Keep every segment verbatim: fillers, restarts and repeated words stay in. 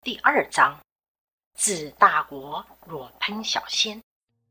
第二章，自大国若烹小鲜。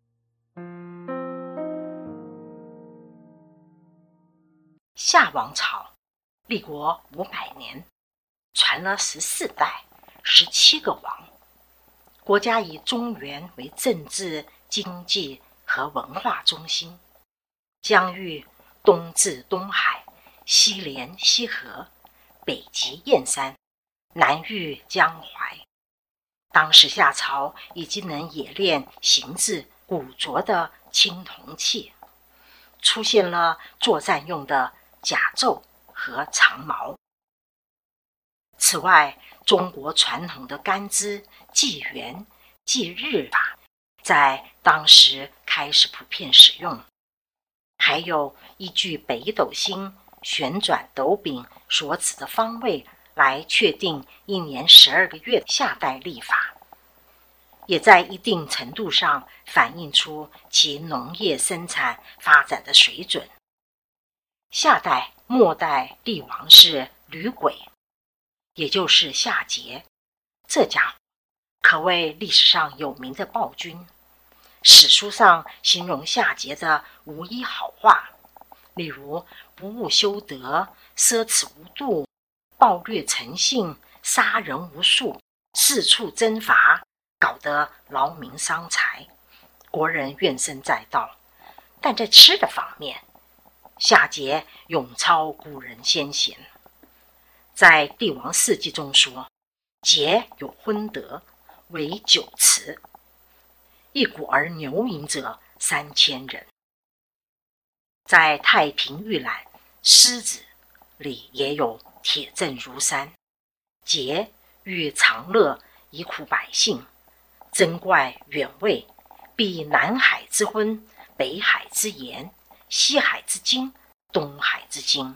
夏王朝立国五百年，传了十四代，十七个王。国家以中原为政治、经济和文化中心，疆域东至东海，西连西河，北及燕山，南遇江淮。当时夏朝已经能冶炼形制古拙的青铜器，出现了作战用的甲胄和长矛。此外，中国传统的干支、纪元、纪日法在当时开始普遍使用，还有依据北斗星旋转斗柄所指的方位来确定一年十二个月的夏代历法，也在一定程度上反映出其农业生产发展的水准。夏代末代帝王是吕轨，也就是夏桀，这家伙可谓历史上有名的暴君。史书上形容夏桀的无一好话，例如不务修德、奢侈无度、暴虐成性、杀人无数、四处征伐，搞得劳民伤财，国人怨声载道。但在吃的方面，夏桀永超古人先贤。在《帝王世纪》中说，桀有昏德，为酒池，一鼓而牛饮者三千人。在《太平御览·狮子》里也有铁证如山，桀欲长乐以苦百姓，珍怪远味，必南海之荤，北海之盐，西海之精，东海之精。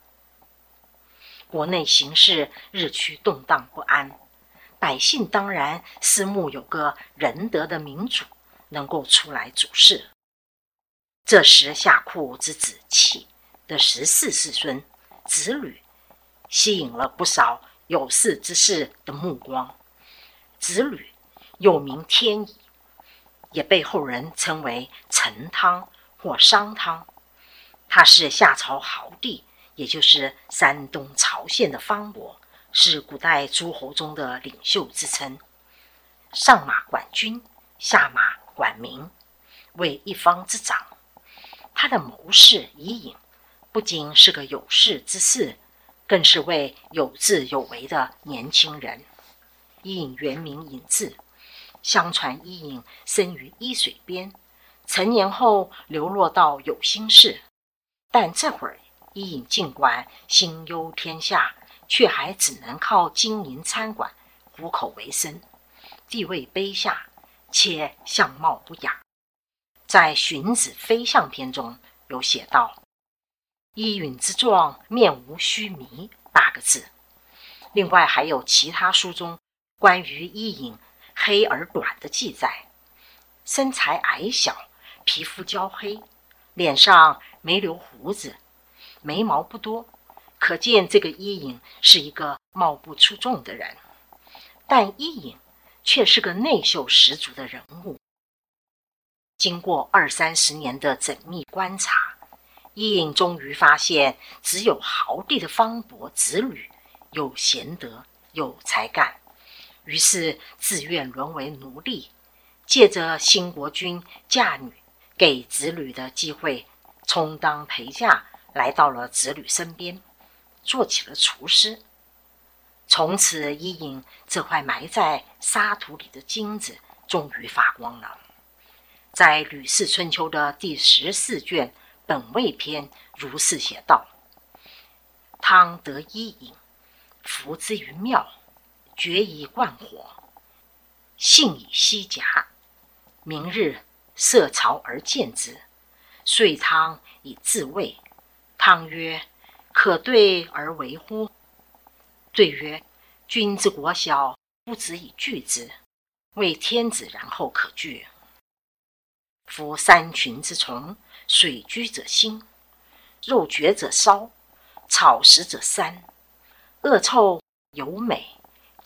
国内形势日趋动荡不安，百姓当然思慕有个仁德的民主能够出来主事。这时夏库之子契的十四世孙子吕吸引了不少有识之士的目光。子吕又名天乙，也被后人称为陈汤或商汤。他是夏朝豪帝，也就是山东曹县的方伯，是古代诸侯中的领袖之称。上马管军，下马管民，为一方之长。他的谋士伊尹不仅是个有识之士，更是位有志有为的年轻人。伊尹原名尹志，相传伊尹生于伊水边，成年后流落到有心市。但这会儿伊尹尽管心忧天下，却还只能靠经营餐馆糊口为生，地位卑下，且相貌不雅。在《荀子·非相篇》中有写道：伊尹之状，面无须弥八个字。另外还有其他书中关于伊尹黑而短的记载，身材矮小，皮肤焦黑，脸上没留胡子，眉毛不多，可见这个伊尹是一个貌不出众的人。但伊尹却是个内秀十足的人物。经过二三十年的缜密观察，伊尹终于发现只有豪帝的方伯子吕有贤德有才干，于是自愿沦为奴隶，借着新国君嫁女给子吕的机会，充当陪嫁，来到了子吕身边，做起了厨师。从此伊尹这块埋在沙土里的金子终于发光了。在《吕氏春秋》的第十四卷本味篇如是写道：汤得伊尹，服之于庙，决以灌火，性以西甲，明日设朝而见之，遂汤以自卫。汤曰：可对而为乎？对曰：君之国小，不止以拒之，为天子然后可拒。夫三群之虫，水居者兴，肉绝者烧，草食者膻，恶臭有美，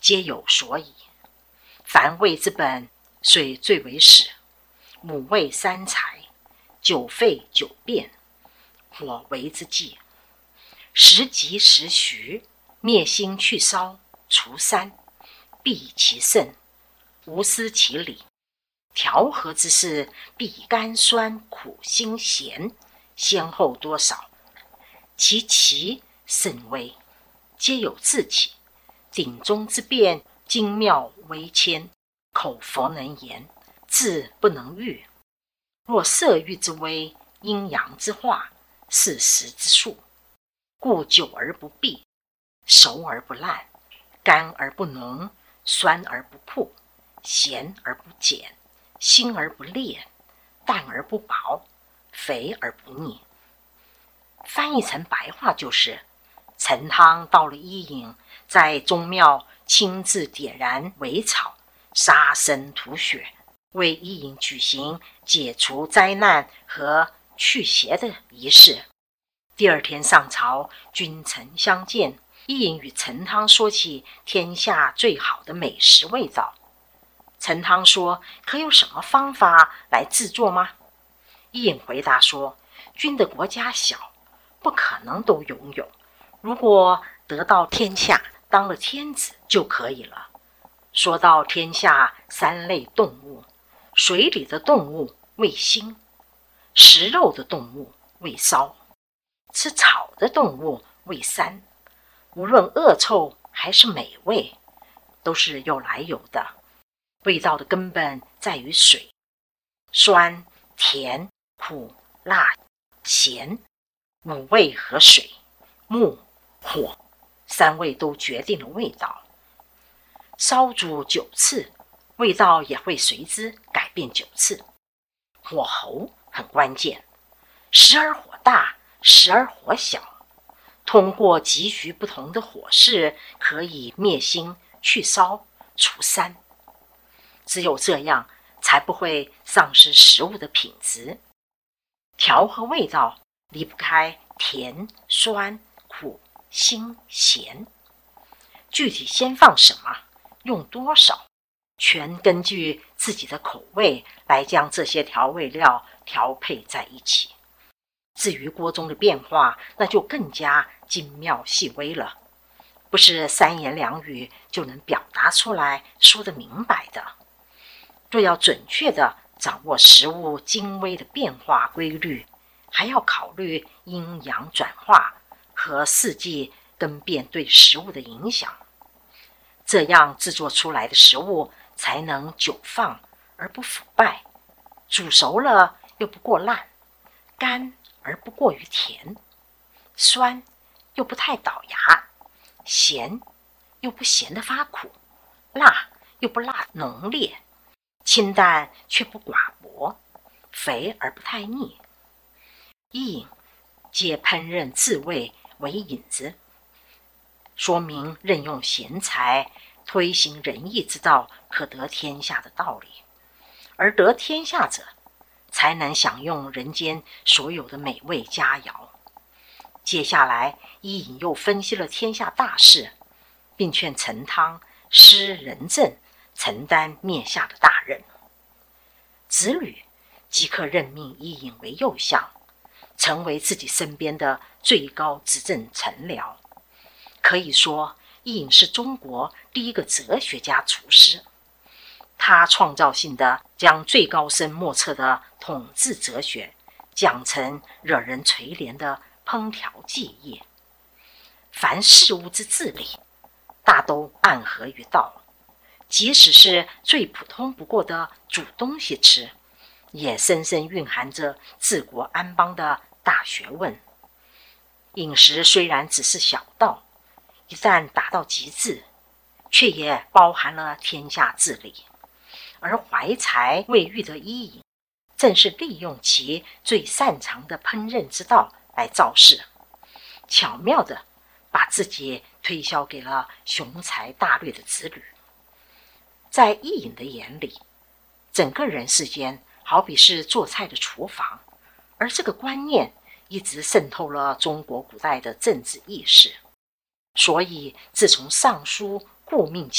皆有所以。凡味之本，水最为始，母味三才，久沸久变，火为之纪。时急时徐，灭心去烧，除三，避其盛，无失其理。调和之事，必甘酸苦辛咸，先后多少，其奇甚微，皆有自起。鼎中之变，精妙微千，口弗能言，字不能喻。若色欲之微，阴阳之化，是时之数，故久而不闭，熟而不烂，干而不浓，酸而不苦，咸而不碱，辛而不烈，淡而不薄，肥而不腻。翻译成白话就是，陈汤到了伊尹，在宗庙亲自点燃苇草，杀生吐血，为伊尹举行解除灾难和去邪的仪式。第二天上朝，君臣相见，伊尹与陈汤说起天下最好的美食味道。陈汤说：“可有什么方法来制作吗？”伊尹回答说：“君的国家小，不可能都拥有。如果得到天下，当了天子就可以了。”说到天下三类动物，水里的动物为辛，食肉的动物为骚，吃草的动物为膻。无论恶臭还是美味，都是有来由的。味道的根本在于水，酸、甜、苦、辣、咸，五味和水、木、火三味都决定了味道。烧煮九次，味道也会随之改变九次。火候很关键，时而火大，时而火小。通过急需不同的火势，可以灭辛、去烧、除膻。只有这样，才不会丧失食物的品质。调和味道离不开甜、酸、苦、辛、咸。具体先放什么，用多少，全根据自己的口味来将这些调味料调配在一起。至于锅中的变化，那就更加精妙细微了，不是三言两语就能表达出来说得明白的。若要准确地掌握食物精微的变化规律，还要考虑阴阳转化和四季更变对食物的影响，这样制作出来的食物才能久放而不腐败，煮熟了又不过烂，干而不过于甜，酸又不太倒牙，咸又不咸得发苦，辣又不辣浓烈，清淡却不寡薄，肥而不太腻。伊尹借烹饪自味为引子，说明任用贤才，推行仁义之道，可得天下的道理。而得天下者，才能享用人间所有的美味佳肴。接下来，伊尹又分析了天下大事，并劝陈汤施仁政，承担灭夏的大任。子吕即刻任命伊尹为右相，成为自己身边的最高执政臣僚。可以说，伊尹是中国第一个哲学家厨师。他创造性地将最高深莫测的统治哲学讲成惹人垂怜的烹调技艺。凡事物之治理，大都暗合于道，即使是最普通不过的煮东西吃，也深深蕴含着治国安邦的大学问。饮食虽然只是小道，一旦达到极致，却也包含了天下治理。而怀才未育的伊尹，正是利用其最擅长的烹饪之道来造势，巧妙地把自己推销给了雄才大略的子吕。在伊尹的眼里，整个人世间好比是做菜的厨房，而这个观念一直渗透了中国古代的政治意识。所以自从尚书顾命起，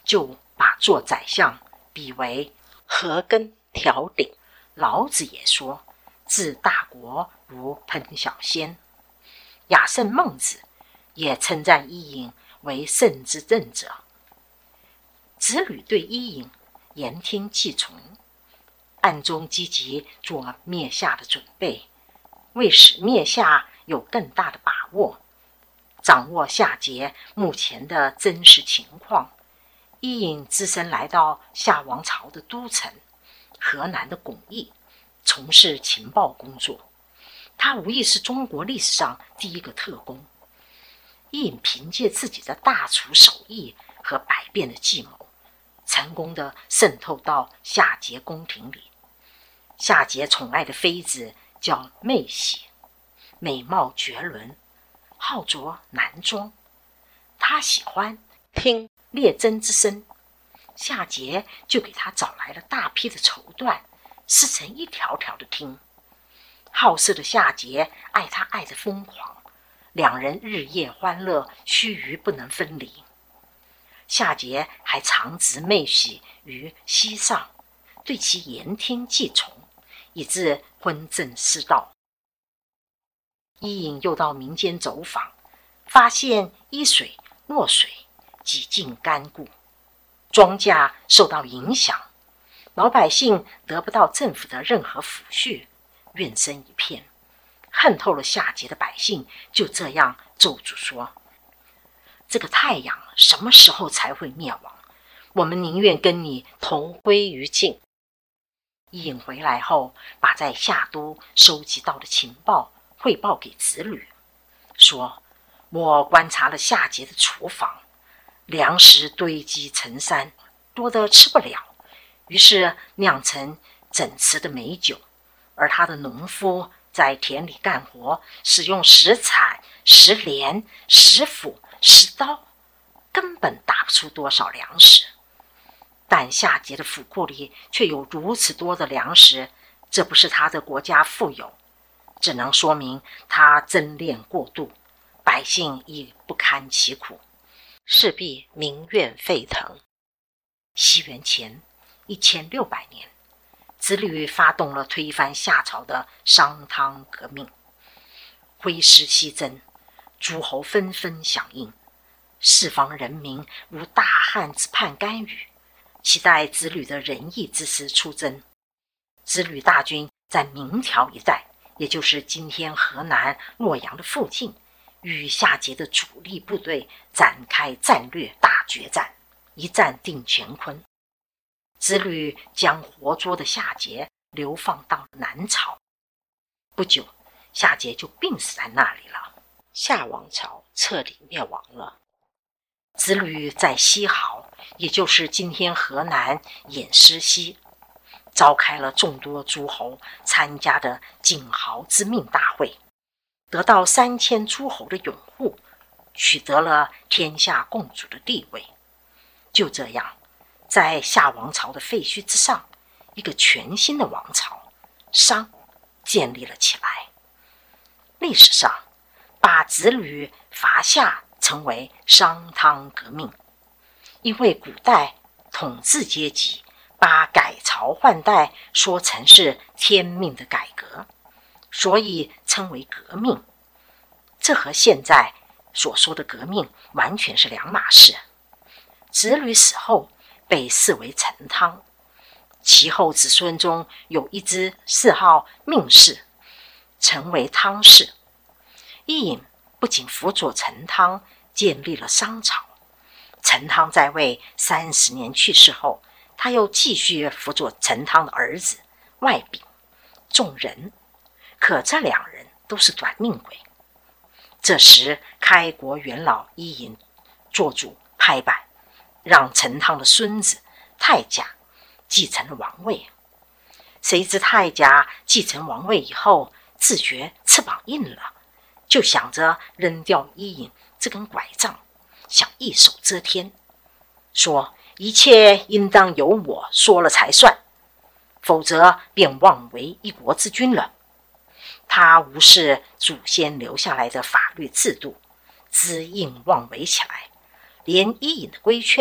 就把做宰相比为禾根条顶。老子也说，治大国如烹小鲜。亚圣孟子也称赞伊尹为圣之政者。子吕对伊尹言听计从，暗中积极做灭夏的准备，为使灭夏有更大的把握，掌握夏桀目前的真实情况，伊尹只身来到夏王朝的都城河南的巩义，从事情报工作。他无疑是中国历史上第一个特工。伊尹凭借自己的大厨手艺和百变的计谋，成功地渗透到夏桀宫廷里。夏桀宠爱的妃子叫妹喜，美貌绝伦，好着男装。他喜欢听列真之声，夏桀就给他找来了大批的绸缎，撕成一条条的听。好色的夏桀爱他爱得疯狂，两人日夜欢乐，须臾不能分离。夏桀还常植妹喜于膝上，对其言听计从，以致昏正失道。伊尹又到民间走访，发现伊水、洛水几近干枯，庄稼受到影响，老百姓得不到政府的任何抚恤，怨声一片。恨透了夏桀的百姓就这样咒诅说，这个太阳什么时候才会灭亡？我们宁愿跟你同归于尽。伊尹回来后，把在夏都收集到的情报汇报给子吕，说，我观察了夏桀的厨房，粮食堆积成山，多得吃不了，于是酿成整池的美酒。而他的农夫在田里干活，使用石铲、石镰、石斧、石刀，根本打不出多少粮食。但夏桀的府库里却有如此多的粮食，这不是他的国家富有，只能说明他争炼过度，百姓亦不堪其苦，势必民怨沸腾。西元前一千六百年，子吕发动了推翻夏朝的商汤革命，挥师西征，诸侯纷纷响应，四方人民如大旱之盼甘雨，期待子吕的仁义之师出征。子吕大军在明条一带，也就是今天河南洛阳的附近，与夏桀的主力部队展开战略大决战，一战定乾坤。子吕将活捉的夏桀流放到南朝，不久夏桀就病死在那里了，夏王朝彻底灭亡了。子吕在西濠，也就是今天河南偃师西，召开了众多诸侯参加的景豪之命大会，得到三千诸侯的拥护，取得了天下共主的地位。就这样，在夏王朝的废墟之上，一个全新的王朝商建立了起来。历史上把子吕伐夏称为商汤革命，因为古代统治阶级把改朝换代说成是天命的改革，所以称为革命。这和现在所说的革命完全是两码事。子吕死后被视为成汤，其后子孙中有一支谥号命氏，成为汤氏。伊尹不仅辅佐成汤建立了商朝，成汤在位三十年去世后，他又继续辅佐成汤的儿子外丙、仲仁，可这两人都是短命鬼。这时开国元老伊尹做主拍板，让成汤的孙子太甲继承了王位。谁知太甲继承王位以后，自觉翅膀硬了，就想着扔掉伊尹这根拐杖，想一手遮天，说一切应当由我说了才算，否则便妄为一国之君了。他无视祖先留下来的法律制度，恣意妄为起来，连伊尹的规劝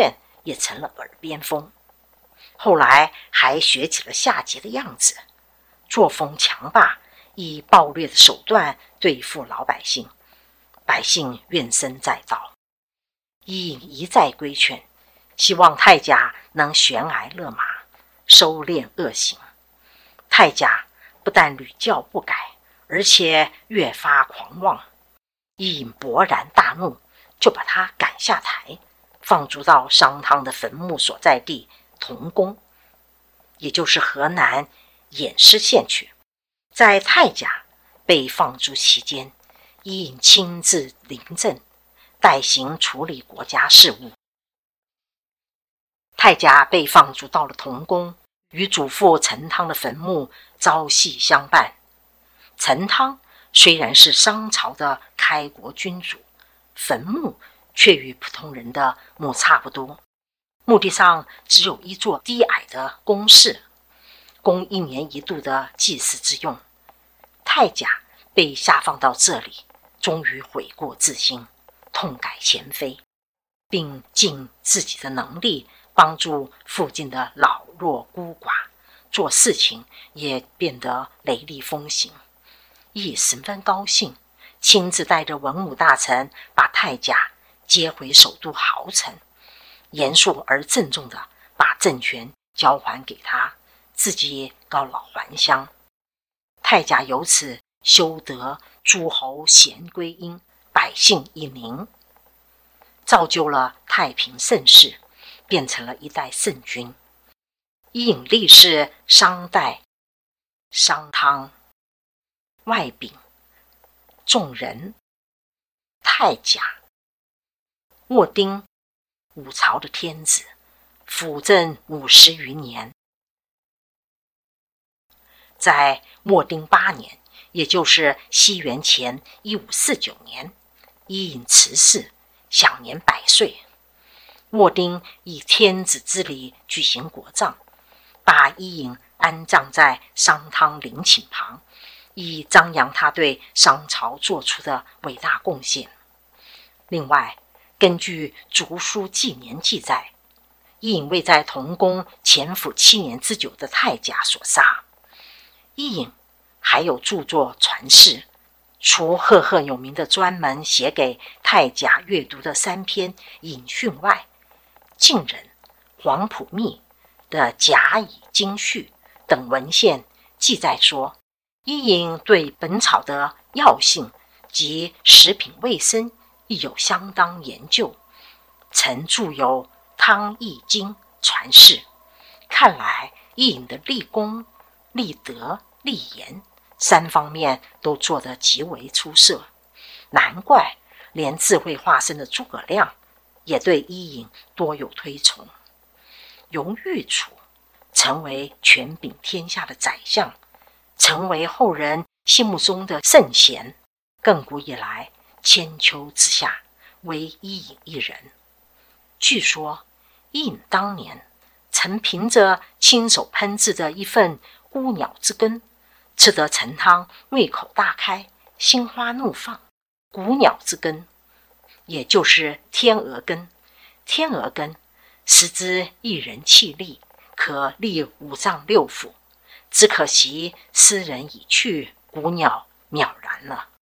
也成了耳边风。后来还学起了夏桀的样子，作风强霸，以暴虐的手段对付老百姓，百姓怨声载道。伊尹一再规劝，希望太甲能悬崖勒马，收敛恶行。太甲不但屡教不改，而且越发狂妄。伊尹勃然大怒，就把他赶下台，放逐到商汤的坟墓所在地同宫，也就是河南偃师县去。在太甲被放逐期间，伊尹亲自临政，代行处理国家事务。太甲被放逐到了同宫，与祖父陈汤的坟墓朝夕相伴。陈汤虽然是商朝的开国君主，坟墓却与普通人的墓差不多，墓地上只有一座低矮的宫室，供一年一度的祭祀之用。太甲被下放到这里，终于悔过自新，痛改前非，并尽自己的能力帮助附近的老弱孤寡，做事情也变得雷厉风行。亦十分高兴，亲自带着文武大臣把太甲接回首都濠城，严肃而郑重地把政权交还给他，自己告老还乡。太甲由此修得诸侯贤归殷，百姓一宁，造就了太平盛世，变成了一代圣君。伊尹历世商代、商汤、外丙、仲仁、太甲、沃丁，五朝的天子，辅政五十余年。在沃丁八年，也就是西元前一五四九年，伊尹辞世，享年百岁。沃丁以天子之礼举行国葬，把伊尹安葬在商汤陵寝旁，以张扬他对商朝做出的伟大贡献。另外，根据《竹书纪年》记载，伊尹为在同宫潜伏七年之久的太甲所杀。伊尹还有著作传世，除赫赫有名的专门写给太甲阅读的三篇尹训外，晋人黄甫谧的《甲乙经序》等文献记载说，伊尹对本草的药性及食品卫生亦有相当研究，曾著有《汤易经》传世。看来伊尹的立功、立德、立言三方面都做得极为出色，难怪连智慧化身的诸葛亮也对伊尹多有推崇。由御厨成为权柄天下的宰相，成为后人心目中的圣贤，亘古以来千秋之下唯伊尹一人。据说伊尹当年曾凭着亲手烹制的一份孤鸟之羹，吃得陈汤胃口大开，心花怒放。孤鸟之羹也就是天鹅羹，天鹅羹食之一人气力，可立五脏六腑，只可惜斯人已去，孤鸟渺然了。